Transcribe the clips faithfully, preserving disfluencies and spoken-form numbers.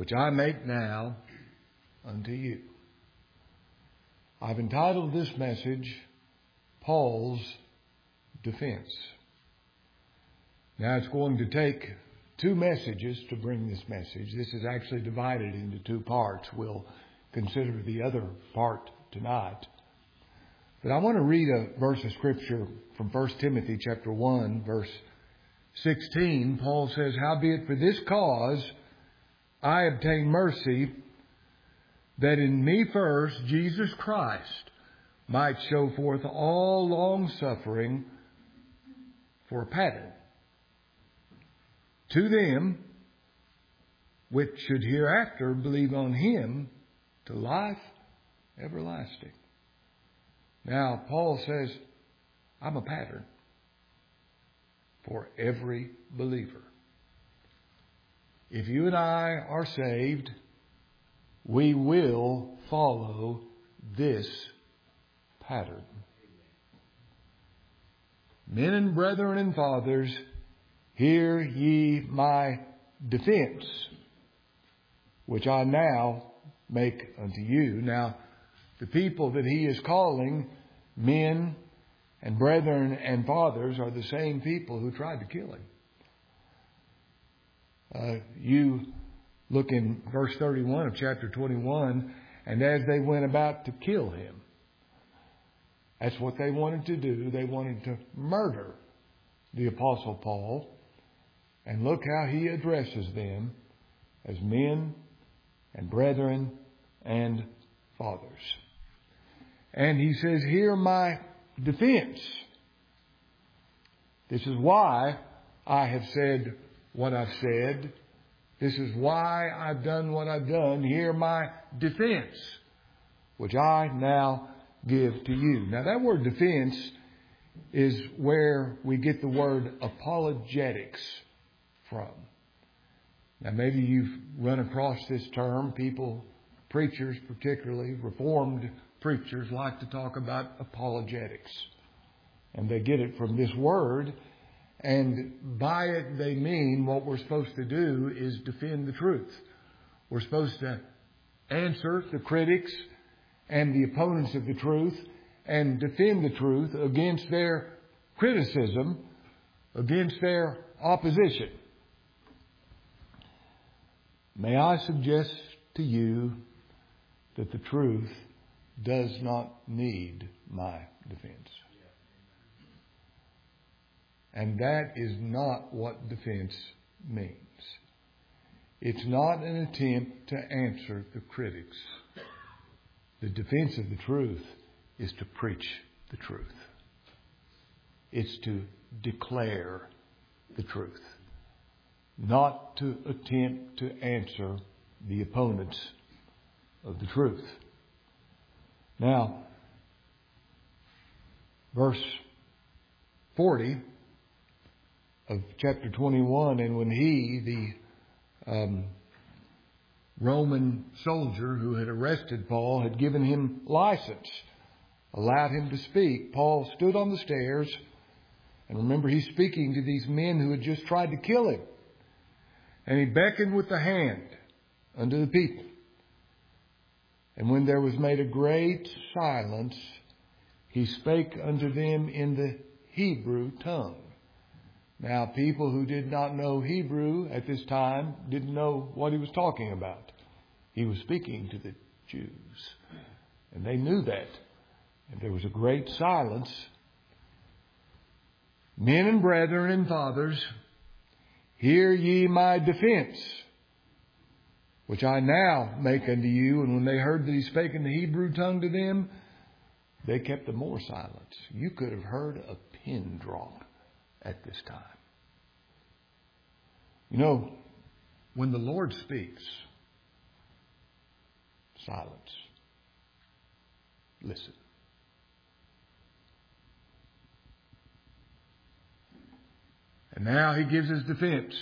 which I make now unto you. I've entitled this message, Paul's Defense. Now it's going to take two messages to bring this message. This is actually divided into two parts. We'll consider the other part tonight. But I want to read a verse of Scripture from First Timothy chapter one, verse sixteen. Paul says, "Howbeit for this cause I obtain mercy, that in me first Jesus Christ might show forth all long suffering for a pattern to them which should hereafter believe on him to life everlasting." Now, Paul says, I'm a pattern for every believer. If you and I are saved, we will follow this pattern. Men and brethren and fathers, hear ye my defense, which I now make unto you. Now, the people that he is calling men and brethren and fathers are the same people who tried to kill him. Uh, you look in verse thirty-one of chapter twenty-one, and as they went about to kill him, that's what they wanted to do. They wanted to murder the Apostle Paul. And look how he addresses them as men and brethren and fathers. And he says, hear my defense. This is why I have said what I've said. This is why I've done what I've done. Hear my defense, which I now give to you. Now that word defense is where we get the word apologetics from. Now maybe you've run across this term. People, preachers particularly, Reformed preachers like to talk about apologetics. And they get it from this word. And by it they mean what we're supposed to do is defend the truth. We're supposed to answer the critics and the opponents of the truth and defend the truth against their criticism, against their opposition. May I suggest to you that the truth does not need my defense. And that is not what defense means. It's not an attempt to answer the critics. The defense of the truth is to preach the truth. It's to declare the truth. Not to attempt to answer the opponents of the truth. Now, verse forty of chapter twenty-one, and when he, the um, Roman soldier who had arrested Paul, had given him license, allowed him to speak, Paul stood on the stairs, and remember he's speaking to these men who had just tried to kill him. And he beckoned with the hand unto the people. And when there was made a great silence, he spake unto them in the Hebrew tongue. Now, people who did not know Hebrew at this time didn't know what he was talking about. He was speaking to the Jews. And they knew that. And there was a great silence. Men and brethren and fathers, hear ye my defense, which I now make unto you. And when they heard that he spake in the Hebrew tongue to them, they kept the more silence. You could have heard a pin drop at this time. You know, when the Lord speaks, silence. Listen. And now he gives his defense.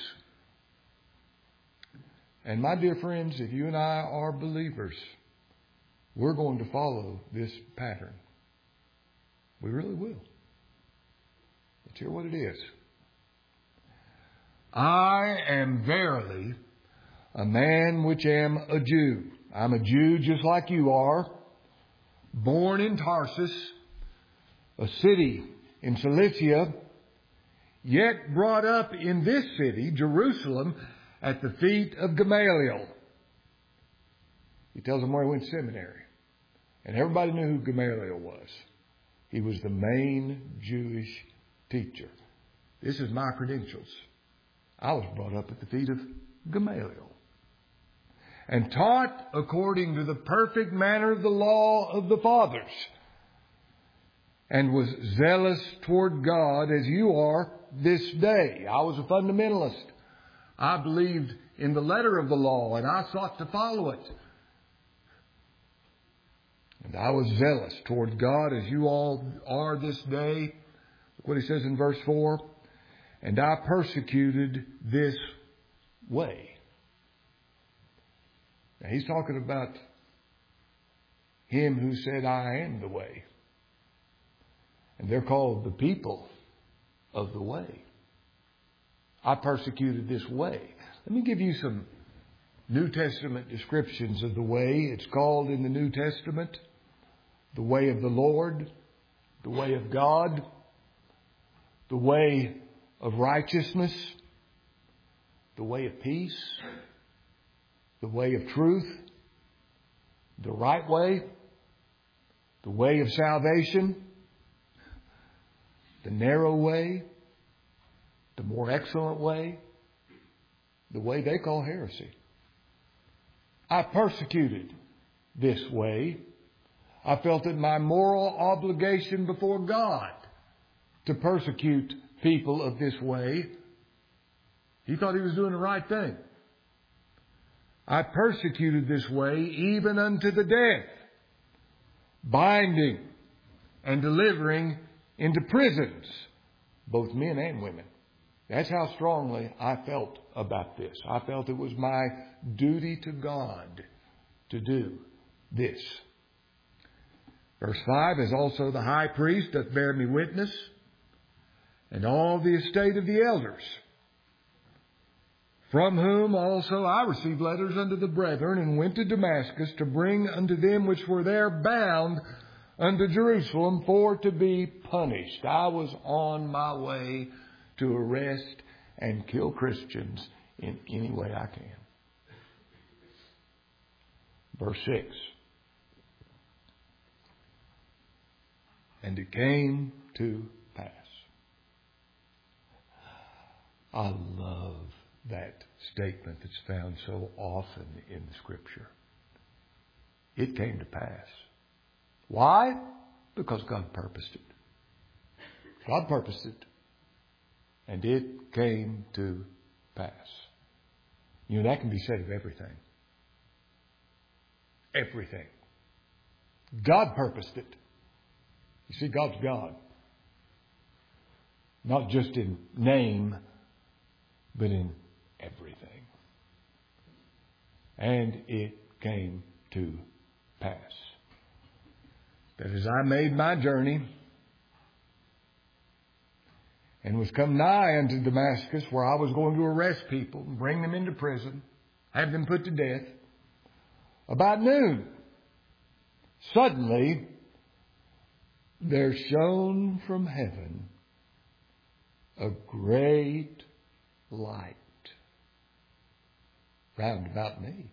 And my dear friends, if you and I are believers, we're going to follow this pattern. We really will. Let's hear what it is. I am verily a man which am a Jew. I'm a Jew just like you are, born in Tarsus, a city in Cilicia, yet brought up in this city, Jerusalem, at the feet of Gamaliel. He tells them where he went to seminary. And everybody knew who Gamaliel was. He was the main Jewish teacher. This is my credentials. I was brought up at the feet of Gamaliel, and taught according to the perfect manner of the law of the fathers, and was zealous toward God as you are this day. I was a fundamentalist. I believed in the letter of the law, and I sought to follow it. And I was zealous toward God as you all are this day. Look what he says in verse four. And I persecuted this way. Now he's talking about him who said, I am the way. And they're called the people of the way. I persecuted this way. Let me give you some New Testament descriptions of the way. It's called in the New Testament the way of the Lord, the way of God, the way of righteousness, the way of peace, the way of truth, the right way, the way of salvation, the narrow way, the more excellent way, the way they call heresy. I persecuted this way. I felt it my moral obligation before God to persecute people of this way. He thought he was doing the right thing. I persecuted this way even unto the death, binding and delivering into prisons both men and women. That's how strongly I felt about this. I felt it was my duty to God to do this. Verse five, as also the high priest doth bear me witness, and all the estate of the elders, from whom also I received letters unto the brethren, and went to Damascus to bring unto them which were there bound unto Jerusalem for to be punished. I was on my way to arrest and kill Christians in any way I can. Verse six. And it came to pass. I love that statement that's found so often in the Scripture. It came to pass. Why? Because God purposed it. God purposed it. And it came to pass. You know, that can be said of everything. Everything. God purposed it. You see, God's God. Not just in name, but in everything. And it came to pass that as I made my journey and was come nigh unto Damascus, where I was going to arrest people and bring them into prison, have them put to death, about noon, suddenly there shone from heaven a great light round about me.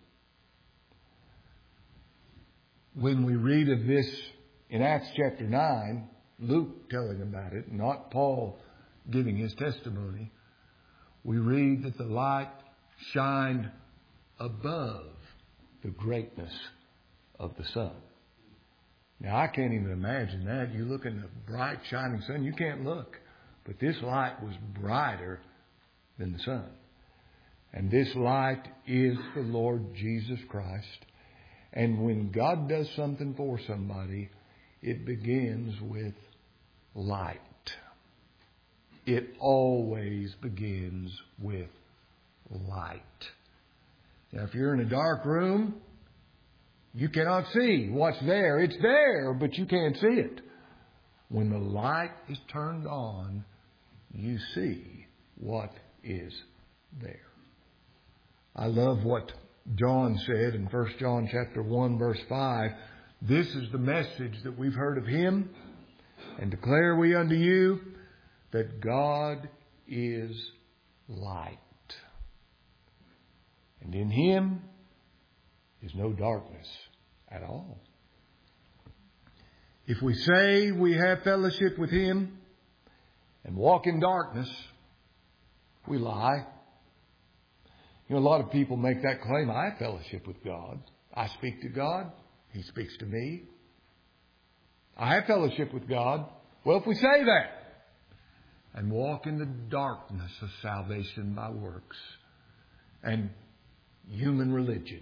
When we read of this in Acts chapter nine, Luke telling about it, not Paul giving his testimony, we read that the light shined above the greatness of the sun. Now, I can't even imagine that. You look in the bright, shining sun, you can't look. But this light was brighter than the sun. And this light is the Lord Jesus Christ. And when God does something for somebody, it begins with light. It always begins with light. Now, if you're in a dark room, you cannot see what's there. It's there, but you can't see it. When the light is turned on, you see what is there. I love what John said in First John chapter one, verse five. This is the message that we've heard of Him, and declare we unto you that God is light. And in Him is no darkness at all. If we say we have fellowship with Him and walk in darkness, we lie. You know, a lot of people make that claim. I have fellowship with God. I speak to God. He speaks to me. I have fellowship with God. Well, if we say that and walk in the darkness of salvation by works and human religion,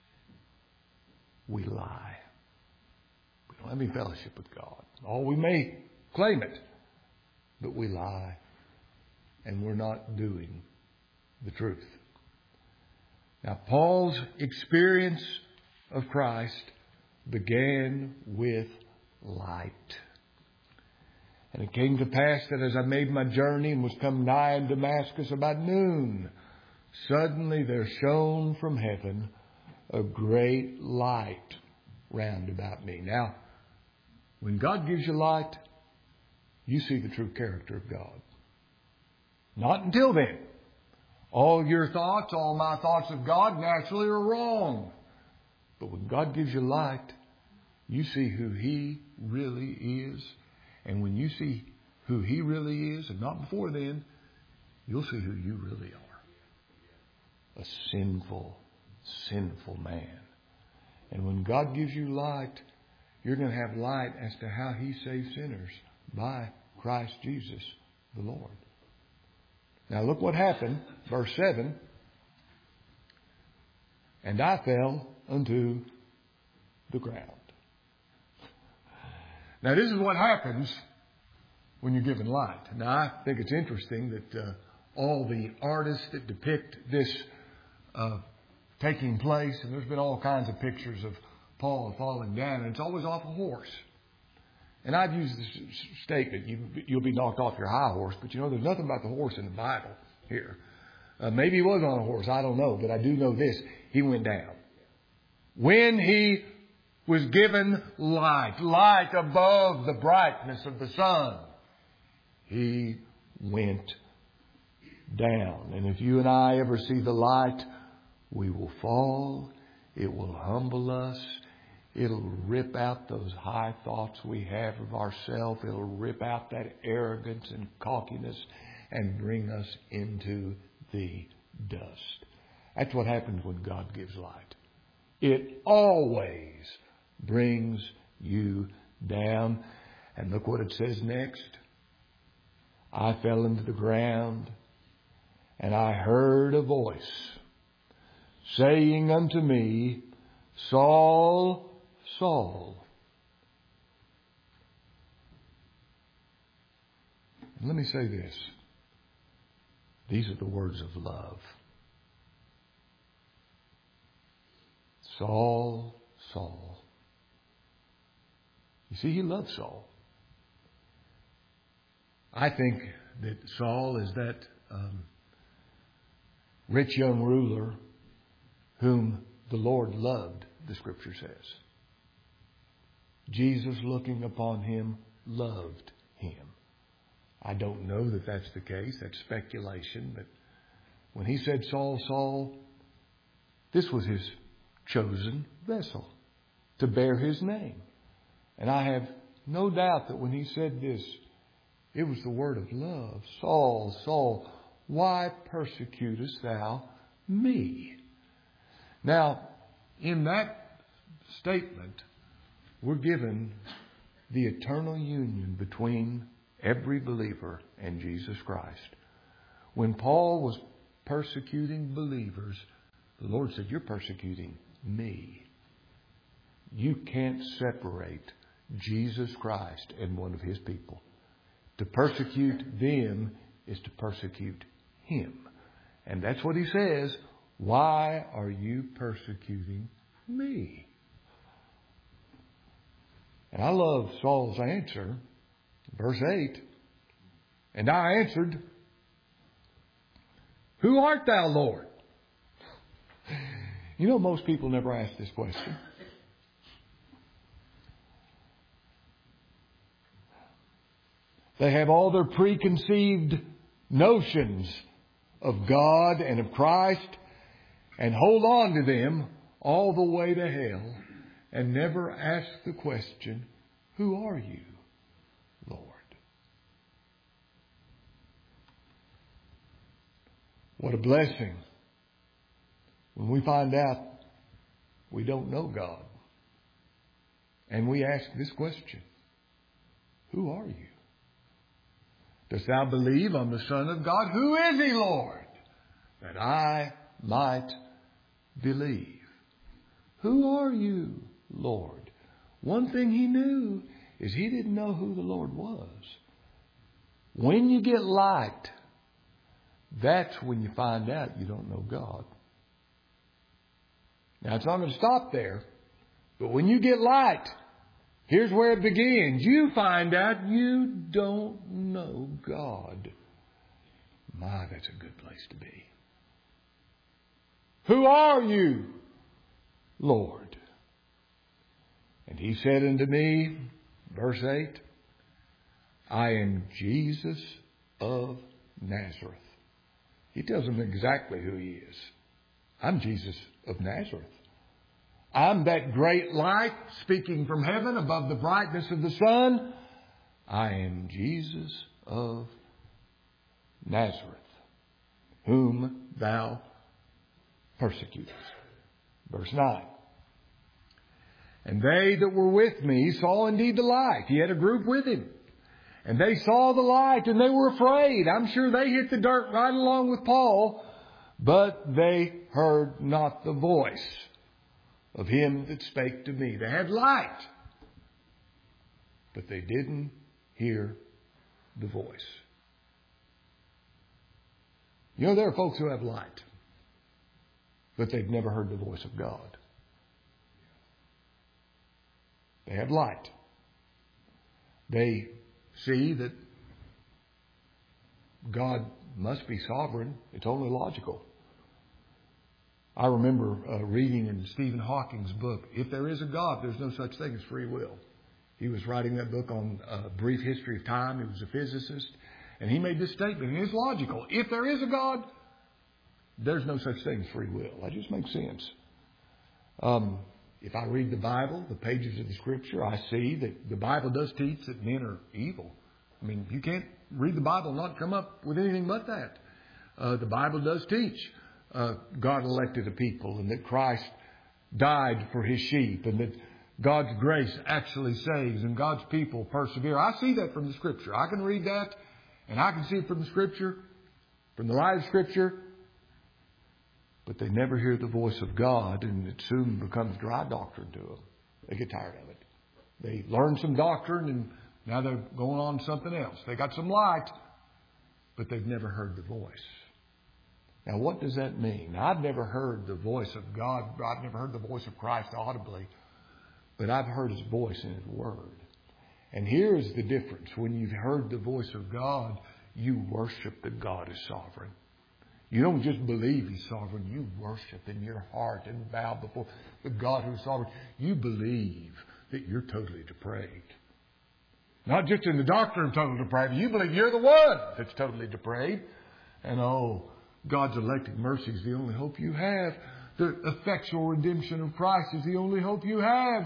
we lie. We don't have any fellowship with God. Oh, we may claim it, but we lie. And we're not doing the truth. Now, Paul's experience of Christ began with light. And it came to pass that as I made my journey and was come nigh in Damascus about noon, suddenly there shone from heaven a great light round about me. Now, when God gives you light, you see the true character of God. Not until then. All your thoughts, all my thoughts of God naturally are wrong. But when God gives you light, you see who He really is. And when you see who He really is, and not before then, you'll see who you really are. A sinful, sinful man. And when God gives you light, you're going to have light as to how He saves sinners by Christ Jesus the Lord. Now look what happened. Verse seven. And I fell unto the ground. Now this is what happens when you're given light. Now I think it's interesting that uh, all the artists that depict this uh, taking place, and there's been all kinds of pictures of Paul falling down, and it's always off a horse. And I've used this statement, you, you'll be knocked off your high horse, but you know, there's nothing about the horse in the Bible here. Uh, maybe he was on a horse, I don't know, but I do know this. He went down. When he was given light, light above the brightness of the sun, he went down. And if you and I ever see the light, we will fall. It will humble us. It'll rip out those high thoughts we have of ourselves. It'll rip out that arrogance and cockiness and bring us into the dust. That's what happens when God gives light. It always brings you down. And look what it says next. I fell into the ground, and I heard a voice saying unto me, Saul, Saul. And let me say this. These are the words of love. Saul, Saul. You see, he loved Saul. I think that Saul is that um, rich young ruler whom the Lord loved, the Scripture says. Jesus, looking upon him, loved him. I don't know that that's the case. That's speculation. But when he said, Saul, Saul, this was his chosen vessel to bear his name. And I have no doubt that when he said this, it was the word of love. Saul, Saul, why persecutest thou me? Now, in that statement, we're given the eternal union between every believer and Jesus Christ. When Paul was persecuting believers, the Lord said, you're persecuting me. You can't separate Jesus Christ and one of his people. To persecute them is to persecute him. And that's what he says. Why are you persecuting me? And I love Saul's answer. Verse eight. And I answered, who art thou, Lord? You know, most people never ask this question. They have all their preconceived notions of God and of Christ and hold on to them all the way to hell and never ask the question, who are you, Lord? What a blessing when we find out we don't know God and we ask this question, who are you? Dost thou believe on the Son of God? Who is He, Lord? That I might believe. Who are you, Lord? One thing he knew is he didn't know who the Lord was. When you get light, that's when you find out you don't know God. Now, it's not going to stop there. But when you get light, here's where it begins. You find out you don't know God. My, that's a good place to be. Who are you, Lord? And he said unto me, verse eight, I am Jesus of Nazareth. He tells them exactly who he is. I'm Jesus of Nazareth. I'm that great light speaking from heaven above the brightness of the sun. I am Jesus of Nazareth, whom thou persecutest. Verse nine. And they that were with me saw indeed the light. He had a group with him. And they saw the light and they were afraid. I'm sure they hit the dirt right along with Paul. But they heard not the voice of him that spake to me. They had light, but they didn't hear the voice. You know, there are folks who have light, but they've never heard the voice of God. They have light. They see that God must be sovereign. It's only logical. I remember uh, reading in Stephen Hawking's book, If There Is a God, There's No Such Thing as Free Will. He was writing that book on a brief history of time. He was a physicist. And he made this statement, and it's logical. If there is a God, there's no such thing as free will. That just makes sense. Um, if I read the Bible, the pages of the Scripture, I see that the Bible does teach that men are evil. I mean, you can't read the Bible and not come up with anything but that. Uh, the Bible does teach Uh, God elected a people and that Christ died for his sheep and that God's grace actually saves and God's people persevere. I see that from the Scripture. I can read that and I can see it from the Scripture, from the light of Scripture, but they never hear the voice of God and it soon becomes dry doctrine to them. They get tired of it. They learn some doctrine and now they're going on to something else. They got some light, but they've never heard the voice. Now, what does that mean? Now, I've never heard the voice of God. I've never heard the voice of Christ audibly. But I've heard his voice in his word. And here is the difference. When you've heard the voice of God, you worship that God is sovereign. You don't just believe he's sovereign. You worship in your heart and bow before the God who's sovereign. You believe that you're totally depraved. Not just in the doctrine of total depravity. You believe you're the one that's totally depraved. And oh, God's elected mercy is the only hope you have. The effectual redemption of Christ is the only hope you have.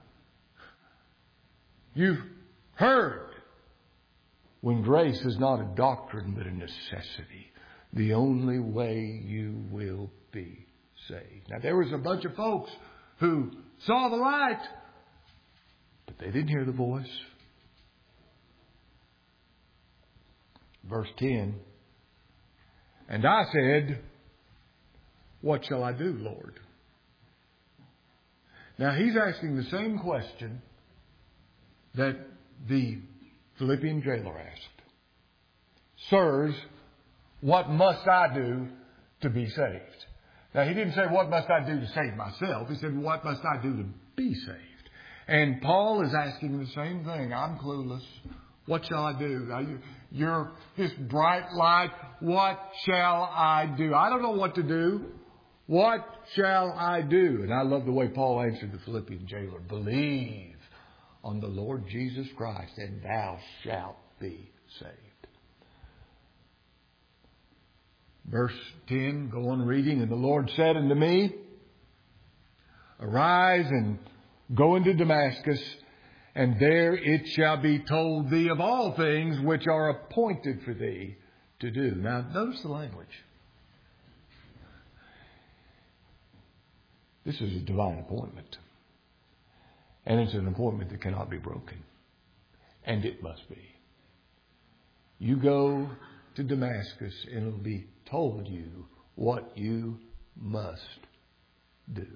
You've heard when grace is not a doctrine but a necessity. The only way you will be saved. Now there was a bunch of folks who saw the light, but they didn't hear the voice. Verse ten. And I said, what shall I do, Lord? Now he's asking the same question that the Philippian jailer asked. Sirs, what must I do to be saved? Now he didn't say, what must I do to save myself? He said, what must I do to be saved? And Paul is asking the same thing. I'm clueless. What shall I do? You're this bright light. What shall I do? I don't know what to do. What shall I do? And I love the way Paul answered the Philippian jailer. Believe on the Lord Jesus Christ, and thou shalt be saved. Verse ten, go on reading. And the Lord said unto me, Arise and go into Damascus, and there it shall be told thee of all things which are appointed for thee to do. Now, notice the language. This is a divine appointment. And it's an appointment that cannot be broken. And it must be. You go to Damascus and it'll be told you what you must do.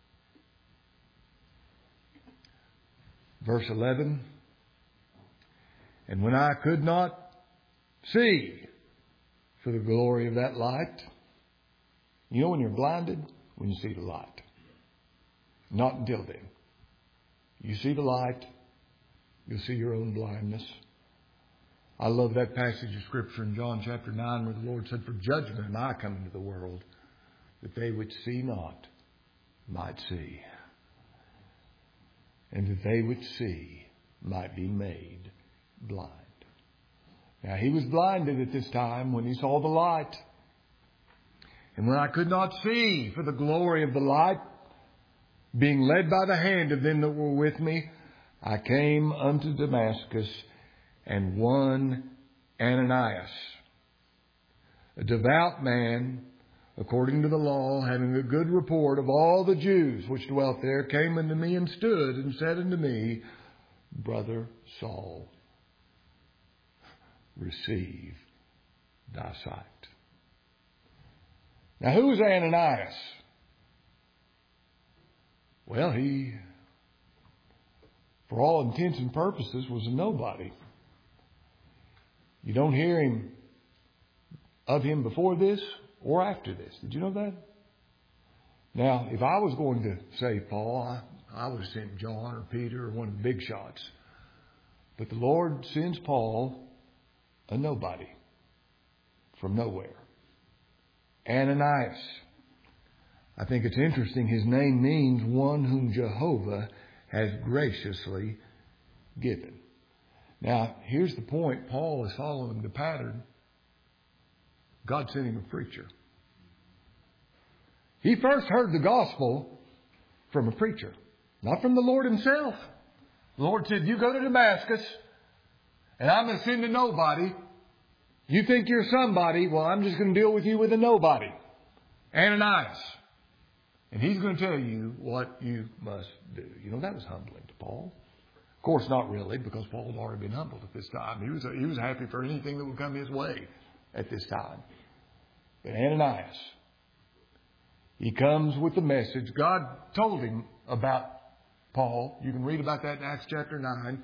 Verse eleven. And when I could not see for the glory of that light. You know when you're blinded? When you see the light. Not until then. You see the light, you'll see your own blindness. I love that passage of Scripture in John chapter nine where the Lord said, For judgment am I come into the world, that they which see not might see, and that they which see might be made blind. Now he was blinded at this time when he saw the light. And when I could not see for the glory of the light, being led by the hand of them that were with me, I came unto Damascus, and one Ananias, a devout man, according to the law, having a good report of all the Jews which dwelt there, came unto me and stood and said unto me, Brother Saul, receive thy sight. Now, who was Ananias? Well, he, for all intents and purposes, was a nobody. You don't hear him of him before this or after this. Did you know that? Now, if I was going to save Paul, I, I would have sent John or Peter or one of the big shots. But the Lord sends Paul, a nobody, from nowhere. Ananias. I think it's interesting. His name means one whom Jehovah has graciously given. Now, here's the point. Paul is following the pattern. God sent him a preacher. He first heard the gospel from a preacher, not from the Lord himself. The Lord said, you go to Damascus, and I'm going to send a nobody. You think you're somebody. Well, I'm just going to deal with you with a nobody. Ananias. And he's going to tell you what you must do. You know, that was humbling to Paul. Of course, not really, because Paul had already been humbled at this time. He was, he was happy for anything that would come his way at this time. But Ananias, he comes with the message. God told him about Paul. You can read about that in Acts chapter nine.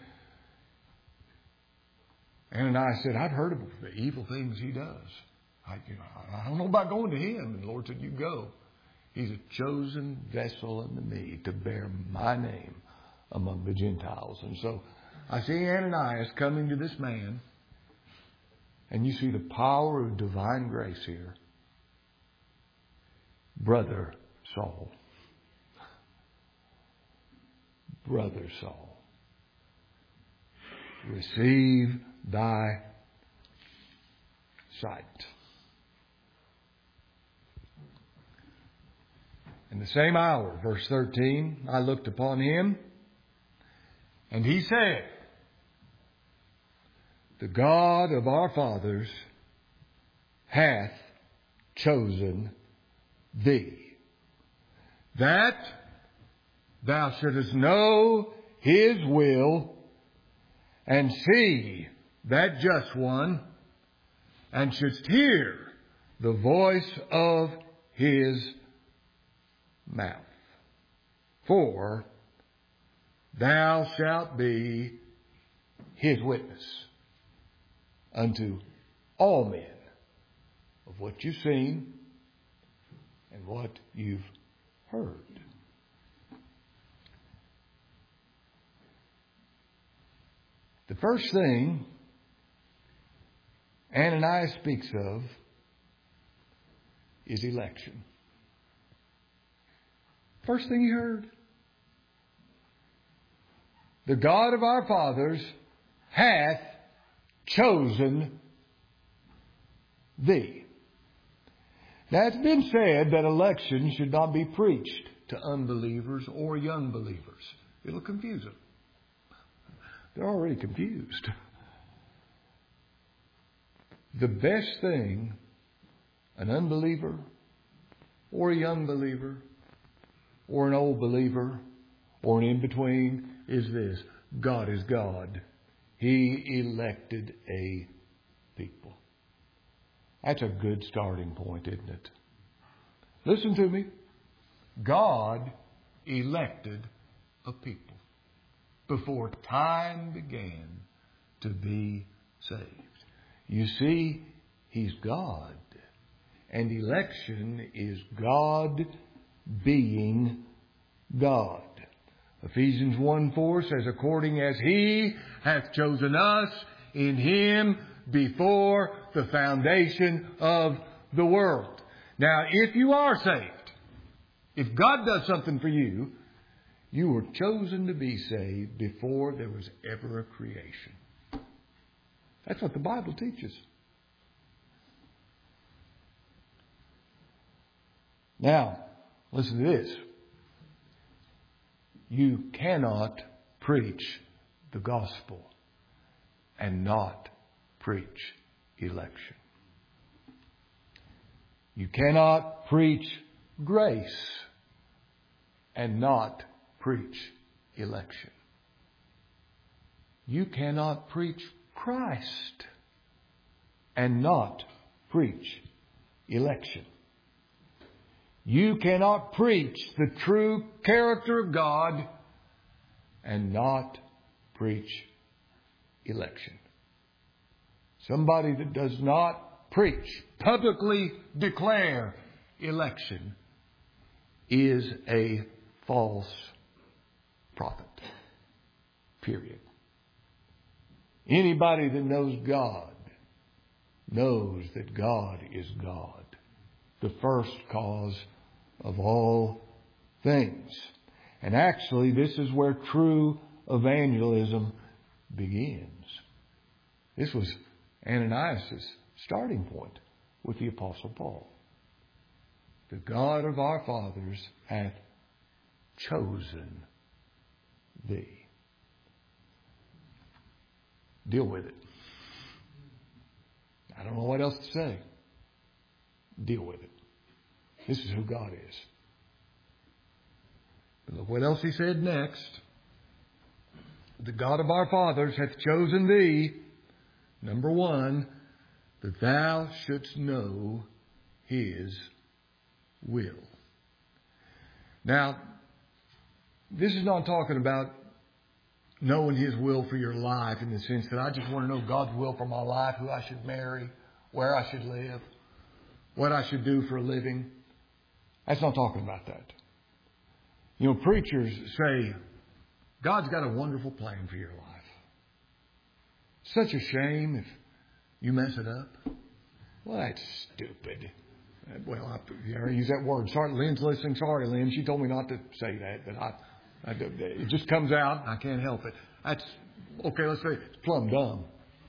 Ananias said, I've heard of the evil things he does. I, you know, I don't know about going to him. And the Lord said, you go. He's a chosen vessel unto me to bear my name among the Gentiles. And so I see Ananias coming to this man. And you see the power of divine grace here. Brother Saul. Brother Saul. Receive thy sight. In the same hour, verse thirteen, I looked upon him, and he said, the God of our fathers hath chosen thee, that thou shouldest know his will, and see that just one, and shouldst hear the voice of his mouth. For thou shalt be his witness unto all men of what you've seen and what you've heard. The first thing Ananias speaks of is election. First thing he heard. The God of our fathers hath chosen thee. Now it's been said that election should not be preached to unbelievers or young believers. It'll confuse them. They're already confused. The best thing an unbeliever or a young believer or an old believer or an in-between is this. God is God. He elected a people. That's a good starting point, isn't it? Listen to me. God elected a people before time began to be saved. You see, He's God. And election is God being God. Ephesians one four says, according as He hath chosen us in Him before the foundation of the world. Now, if you are saved, if God does something for you, you were chosen to be saved before there was ever a creation. That's what the Bible teaches. Now, listen to this. You cannot preach the gospel and not preach election. You cannot preach grace and not preach election. You cannot preach Christ and not preach election. You cannot preach the true character of God and not preach election. Somebody that does not preach, publicly declare election is a false prophet. Period. Anybody that knows God knows that God is God, the first cause of all things. And actually, this is where true evangelism begins. This was Ananias' starting point with the Apostle Paul. The God of our fathers hath chosen thee. Deal with it. I don't know what else to say. Deal with it. This is who God is. But look what else he said next. The God of our fathers hath chosen thee, number one, that thou shouldst know His will. Now, this is not talking about knowing His will for your life in the sense that I just want to know God's will for my life, who I should marry, where I should live, what I should do for a living. That's not talking about that. You know, preachers say, God's got a wonderful plan for your life. Such a shame if you mess it up. Well, that's stupid. Well, I, I use that word. Sorry, Lynn's listening. Sorry, Lynn. She told me not to say that, but I, I, it just comes out. I can't help it. That's, okay, let's say it's plumb dumb.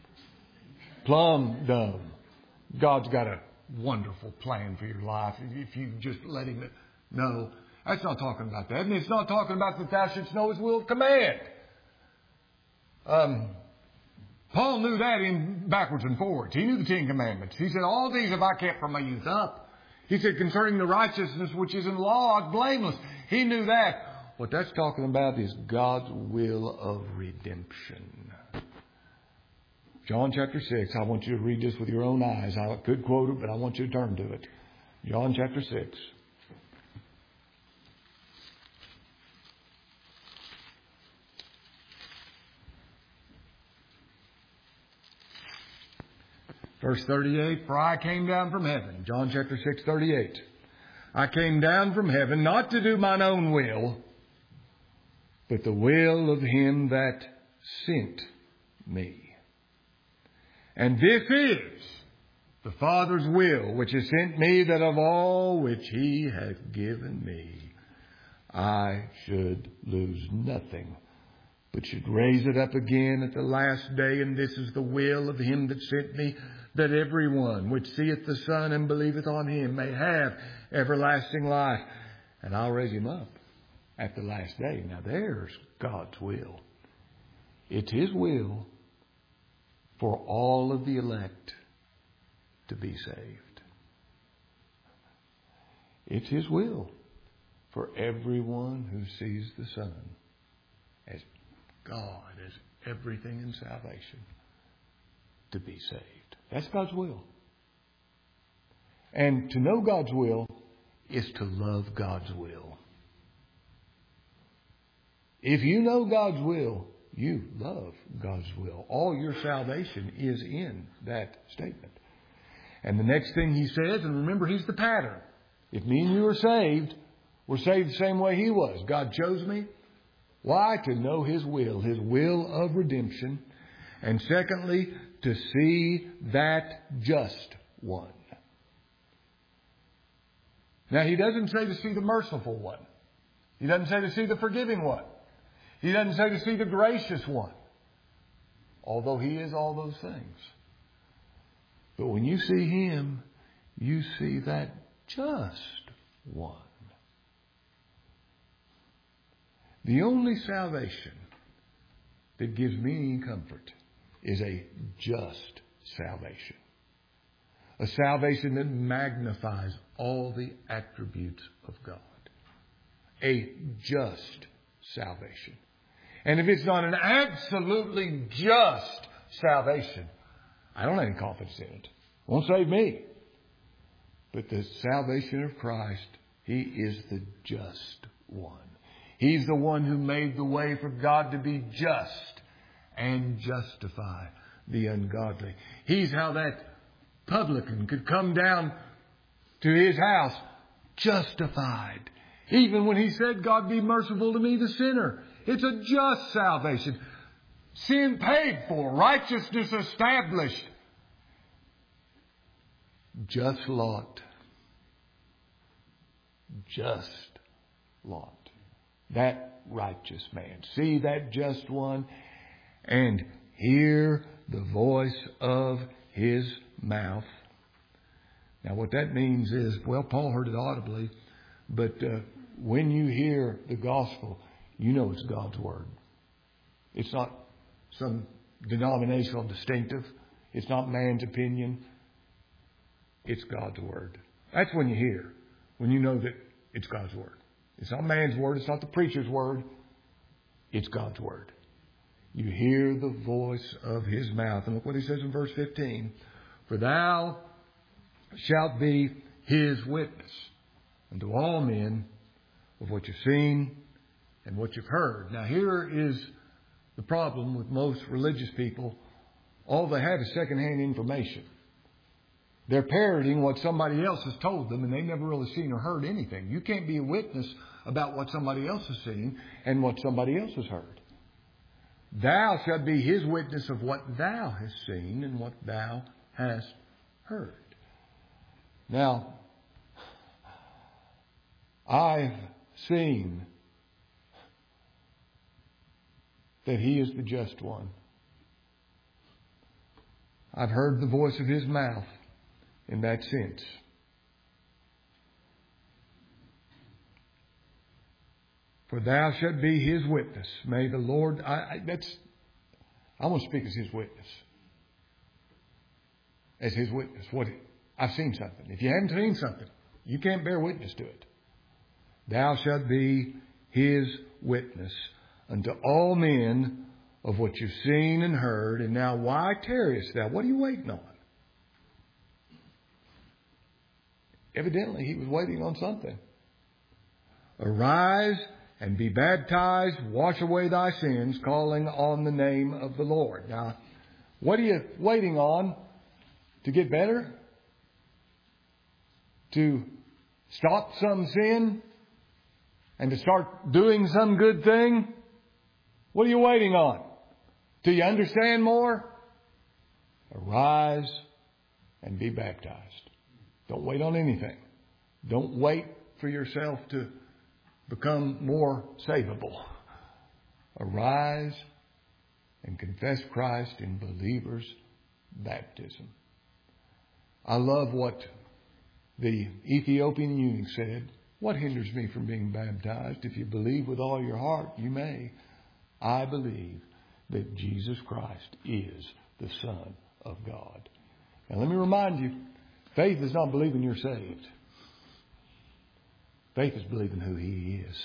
Plumb dumb. God's got a wonderful plan for your life if you just let Him know. That's not talking about that. And it's not talking about that thou shouldst know His will of command. Um, Paul knew that in backwards and forwards. He knew the Ten Commandments. He said, all these have I kept from my youth up. He said, concerning the righteousness which is in law, I'm blameless. He knew that. What that's talking about is God's will of redemption. John chapter six. I want you to read this with your own eyes. I could quote it, but I want you to turn to it. John chapter six. Verse thirty-eight, for I came down from heaven. John chapter six, thirty-eight. I came down from heaven not to do mine own will, but the will of Him that sent me. And this is the Father's will, which has sent me, that of all which He hath given me, I should lose nothing, but should raise it up again at the last day. And this is the will of him that sent me, that everyone which seeth the Son and believeth on him may have everlasting life. And I'll raise him up at the last day. Now there's God's will. It's his will for all of the elect to be saved. It's his will for everyone who sees the Son as God, as everything in salvation, to be saved. That's God's will. And to know God's will is to love God's will. If you know God's will, you love God's will. All your salvation is in that statement. And the next thing he says, and remember, he's the pattern. If me and you are saved, we're saved the same way he was. God chose me. Why? To know his will, his will of redemption. And secondly, to see that just one. Now, he doesn't say to see the merciful one. He doesn't say to see the forgiving one. He doesn't say to see the gracious one. Although he is all those things. But when you see him, you see that just one. The only salvation that gives me any comfort is a just salvation. A salvation that magnifies all the attributes of God. A just salvation. And if it's not an absolutely just salvation, I don't have any confidence in it. It won't save me. But the salvation of Christ, he is the just one. He's the one who made the way for God to be just and justify the ungodly. He's how that publican could come down to his house justified. Even when he said, God be merciful to me, the sinner. It's a just salvation. Sin paid for. Righteousness established. Just Lot. Just Lot. That righteous man. See that just one and hear the voice of his mouth. Now what that means is, well, Paul heard it audibly, but uh, when you hear the gospel, you know it's God's word. It's not some denominational distinctive. It's not man's opinion. It's God's word. That's when you hear, when you know that it's God's word. It's not man's word. It's not the preacher's word. It's God's word. You hear the voice of his mouth. And look what he says in verse fifteen. For thou shalt be his witness unto all men of what you've seen and what you've heard. Now here is the problem with most religious people. All they have is secondhand information. They're parroting what somebody else has told them, and they've never really seen or heard anything. You can't be a witness about what somebody else has seen and what somebody else has heard. Thou shalt be his witness of what thou hast seen and what thou hast heard. Now, I've seen that he is the just one. I've heard the voice of his mouth in that sense. For thou shalt be his witness. May the Lord... I, I, that's, I want to speak as his witness. As his witness. What I've seen something. If you haven't seen something, you can't bear witness to it. Thou shalt be his witness unto all men of what you've seen and heard. And now why tarriest thou? What are you waiting on? Evidently he was waiting on something. Arise and be baptized, wash away thy sins, calling on the name of the Lord. Now, what are you waiting on? To get better? To stop some sin? And to start doing some good thing? What are you waiting on? Do you understand more? Arise and be baptized. Don't wait on anything. Don't wait for yourself to become more savable. Arise and confess Christ in believers' baptism. I love what the Ethiopian eunuch said. What hinders me from being baptized? If you believe with all your heart, you may. I believe that Jesus Christ is the Son of God. Now let me remind you, faith is not believing you're saved. Faith is believing who He is.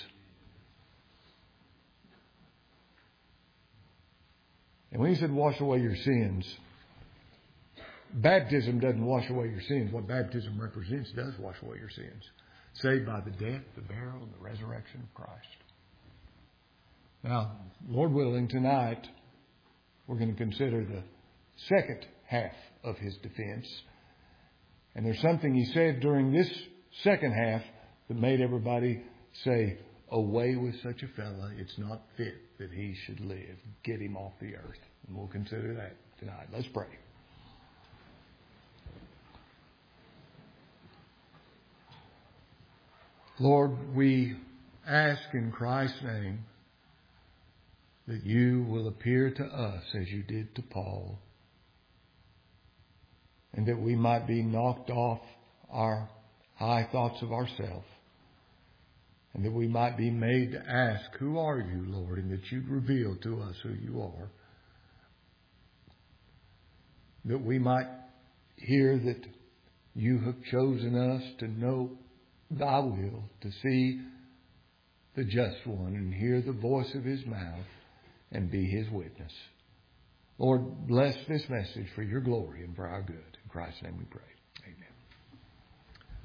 And when He said wash away your sins, baptism doesn't wash away your sins. What baptism represents does wash away your sins. Saved by the death, the burial, and the resurrection of Christ. Now, Lord willing, tonight we're going to consider the second half of His defense. And there's something He said during this second half that made everybody say, away with such a fella. It's not fit that he should live. Get him off the earth. And we'll consider that tonight. Let's pray. Lord, we ask in Christ's name that You will appear to us as You did to Paul, and that we might be knocked off our high thoughts of ourselves, and that we might be made to ask, who are You, Lord? And that You'd reveal to us who You are. That we might hear that You have chosen us to know Thy will, to see the just one and hear the voice of His mouth and be His witness. Lord, bless this message for Your glory and for our good. In Christ's name we pray.